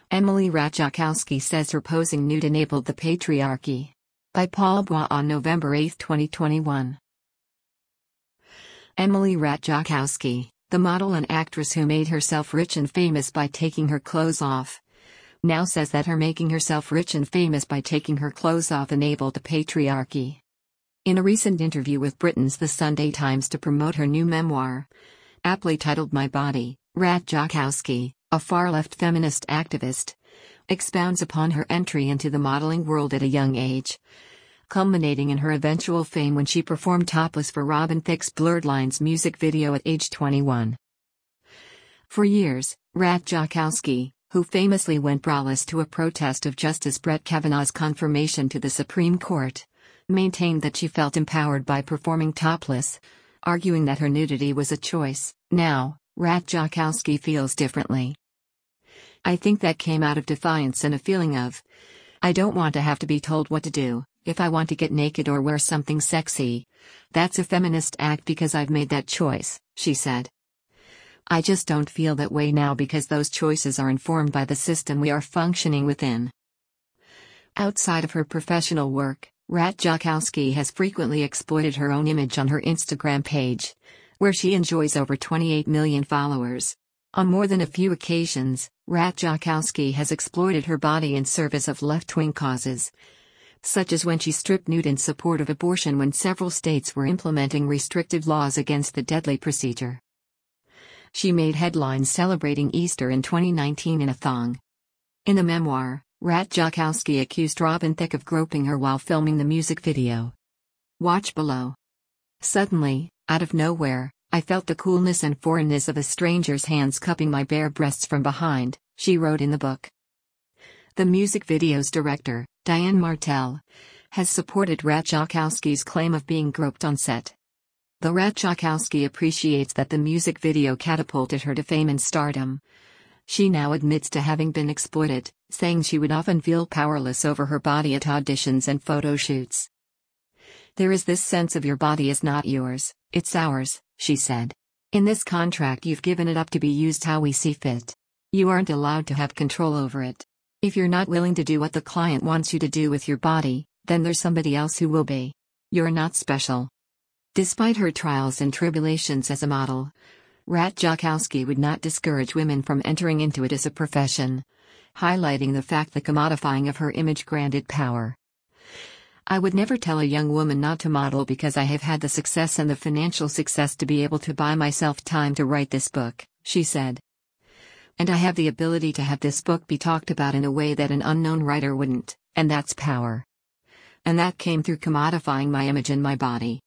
Emily Ratajkowski says her posing nude enabled the patriarchy. By Paul Bois on November 8, 2021. Emily Ratajkowski, the model and actress who made herself rich and famous by taking her clothes off, now says that her making herself rich and famous by taking her clothes off enabled the patriarchy. In a recent interview with Britain's The Sunday Times to promote her new memoir, aptly titled My Body, Ratajkowski, a far-left feminist activist, expounds upon her entry into the modeling world at a young age, culminating in her eventual fame when she performed topless for Robin Thicke's Blurred Lines music video at age 21. For years, Ratajkowski, who famously went braless to a protest of Justice Brett Kavanaugh's confirmation to the Supreme Court, maintained that she felt empowered by performing topless, arguing that her nudity was a choice. Now, Ratajkowski feels differently. I think that came out of defiance and a feeling of, I don't want to have to be told what to do. If I want to get naked or wear something sexy, that's a feminist act because I've made that choice, she said. I just don't feel that way now because those choices are informed by the system we are functioning within. Outside of her professional work, Ratajkowski has frequently exploited her own image on her Instagram page, where she enjoys over 28 million followers. On more than a few occasions, Ratajkowski has exploited her body in service of left-wing causes, such as when she stripped nude in support of abortion when several states were implementing restrictive laws against the deadly procedure. She made headlines celebrating Easter in 2019 in a thong. In the memoir, Ratajkowski accused Robin Thicke of groping her while filming the music video. Watch below. Suddenly, out of nowhere, I felt the coolness and foreignness of a stranger's hands cupping my bare breasts from behind, she wrote in the book. The music video's director, Diane Martel, has supported Ratajkowski's claim of being groped on set. Though Ratajkowski appreciates that the music video catapulted her to fame and stardom, she now admits to having been exploited, saying she would often feel powerless over her body at auditions and photo shoots. There is this sense of your body is not yours, it's ours, she said. In this contract you've given it up to be used how we see fit. You aren't allowed to have control over it. If you're not willing to do what the client wants you to do with your body, then there's somebody else who will be. You're not special. Despite her trials and tribulations as a model, Ratajkowski would not discourage women from entering into it as a profession, highlighting the fact the commodifying of her image granted power. I would never tell a young woman not to model because I have had the success and the financial success to be able to buy myself time to write this book, she said. And I have the ability to have this book be talked about in a way that an unknown writer wouldn't, and that's power. And that came through commodifying my image and my body.